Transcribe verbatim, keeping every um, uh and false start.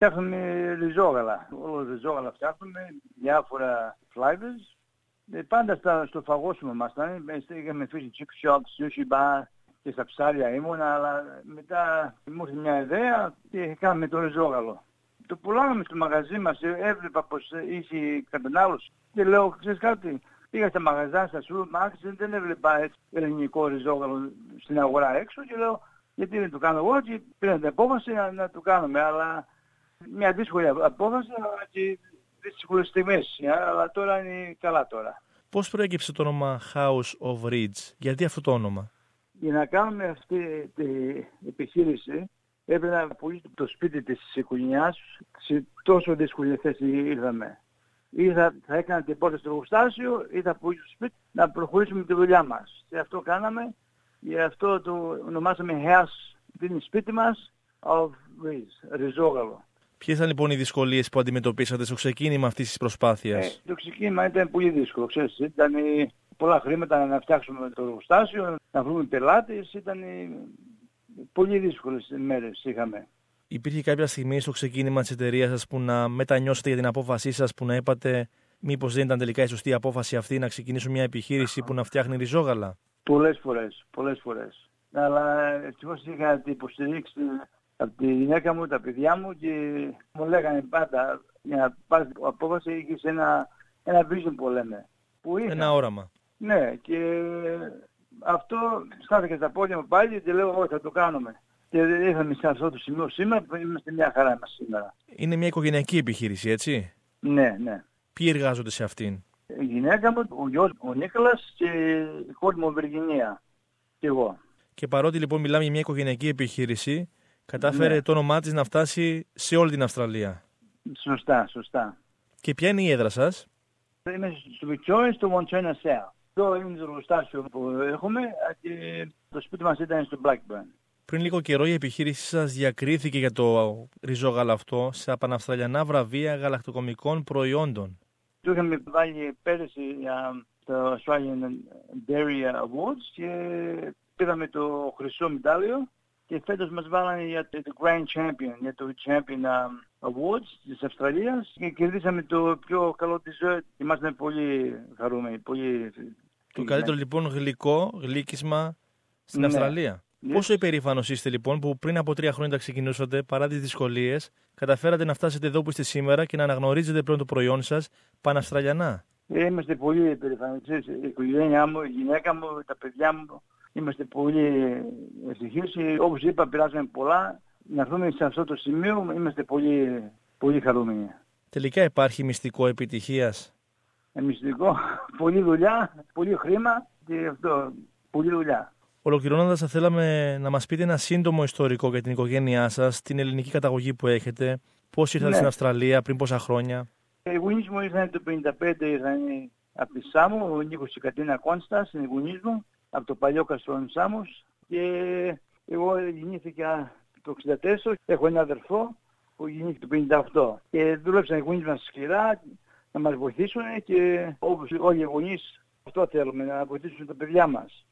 Φτιάχνουμε ριζόγαλα. Όλο ριζόγαλα φτιάχνουμε, διάφορα flavors. Ε, πάντα στα, στο φαγόσιμο μας ήταν. Είχαμε αφήσει chip shop, sushi bar και στα ψάρια ήμουνα, αλλά μετά μου ήρθε μια ιδέα και κάναμε το ριζόγαλο. Το πουλάμε στο μαγαζί μας, έβλεπα πως είχε κατανάλωση και λέω, ξέρεις κάτι, πήγα στα μαγαζιά, στα σούπερ μάρκετ, δεν έβλεπα ελληνικό ριζόγαλο στην αγορά έξω και λέω, γιατί δεν το κάνω εγώ, και πήρα την απόφαση να, να το κάνουμε, αλλά μια δύσκολη απόφαση, αλλά και δύσκολες στιγμές, αλλά τώρα είναι καλά τώρα. Πώς προέκυψε το όνομα House of Ridge, γιατί αυτό το όνομα? Για να κάνουμε αυτή την επιχείρηση, έπρεπε να πουλήσουμε το σπίτι της οικογένειας, σε τόσο δύσκολη θέση ήρθαμε. Ή θα, θα έκανα την πόρτα στο εργοστάσιο ή θα πουλήσουμε το σπίτι να προχωρήσουμε τη δουλειά μας. Και αυτό κάναμε, γι' αυτό το ονομάσαμε House, που είναι σπίτι μας, of Ridge, ριζόγαλο. Ποιες ήταν λοιπόν οι δυσκολίες που αντιμετωπίσατε στο ξεκίνημα αυτής της προσπάθειας? Ε, το ξεκίνημα ήταν πολύ δύσκολο, ξέρεις, ήταν πολλά χρήματα να φτιάξουμε το εργοστάσιο, να βρούμε πελάτες, ήταν πολύ δύσκολες μέρες είχαμε. Υπήρχε κάποια στιγμή στο ξεκίνημα της εταιρείας σας που να μετανιώσετε για την απόφασή σας, που να είπατε μήπως δεν ήταν τελικά η σωστή απόφαση αυτή να ξεκινήσω μια επιχείρηση που να φτιάχνει ριζόγαλα? Πολλές φορές, πολλές φορές. Αλλά ευτυχώς είχα την υποστηρίξη από τη γυναίκα μου, τα παιδιά μου και μου λέγανε πάντα για να πάρεις απόφαση είχες ένα, ένα vision που λέμε. Που είχα. Ένα όραμα. Ναι, και αυτό στάθηκε στα πόδια μου πάλι και λέω όχι θα το κάνουμε. Και ήρθαμε σε αυτό το σημείο σήμερα που είμαστε μια χαρά μας σήμερα. Είναι μια οικογενειακή επιχείρηση, έτσι? Ναι, ναι. Ποιοι εργάζονται σε αυτήν? Η γυναίκα μου, ο γιος ο Νίκολας και η κόρη μου Βεργινία. Και εγώ. Και παρότι λοιπόν μιλάμε για μια οικογενειακή επιχείρηση, κατάφερε ναι. το όνομά της να φτάσει σε όλη την Αυστραλία. Σωστά, σωστά. Και ποια είναι η έδρα σας? Είμαι στο Victoria, στο Montana South. Εδώ είναι το εργοστάσιο που έχουμε και το σπίτι μας ήταν στο Blackburn. Πριν λίγο καιρό η επιχείρησή σας διακρίθηκε για το ριζόγαλο αυτό σε παναυστραλιανά βραβεία γαλακτοκομικών προϊόντων. Το είχαμε βάλει πέρυσι για το Australian Dairy Awards και πήραμε το χρυσό μετάλλιο και φέτος μας βάλανε για το Grand Champion, για το Champion Awards της Αυστραλίας και κερδίσαμε το πιο καλό dessert. Είμαστε πολύ χαρούμενοι, πολύ... Το καλύτερο λοιπόν γλυκό, γλύκισμα στην ναι. Αυστραλία. Yes. Πόσο υπερήφανος είστε λοιπόν που πριν από τρία χρόνια τα ξεκινούσατε, παρά τις δυσκολίες, καταφέρατε να φτάσετε εδώ που είστε σήμερα και να αναγνωρίζετε πλέον το προϊόν σας παναυστραλιανά? Είμαστε πολύ υπερήφανοι. Η οικογένειά μου, η γυναίκα μου, τα παιδιά μου, είμαστε πολύ ευτυχείς. Όπως είπα, πειράζουμε πολλά. Να έρθουμε σε αυτό το σημείο, είμαστε πολύ, πολύ χαρούμενοι. Τελικά υπάρχει μυστικό επιτυχίας? Ε, μυστικό, πολλή δουλειά, πολύ χρήμα και αυτό, πολλή δουλειά. Ολοκληρώνοντας, θα θέλαμε να μας πείτε ένα σύντομο ιστορικό για την οικογένειά σας, την ελληνική καταγωγή που έχετε, πώς ήρθατε ναι. στην Αυστραλία, πριν πόσα χρόνια? Οι γονείς μου ήρθαν το πενήντα πέντε, ήρθαν από τη Σάμο, ο Νίκος και η Κατίνα Κόνστα, είναι οι γονείς μου, από το παλιό Καστρόν Σάμος. Και εγώ γεννήθηκα το εξήντα τέσσερα, έχω ένα αδερφό που γεννήθηκε το πενήντα οκτώ. Και δούλεψαν οι γονείς μας σκληρά να μας βοηθήσουν και όπως όλοι οι γονείς αυτό θέλουμε, να βοηθήσουμε τα παιδιά μας.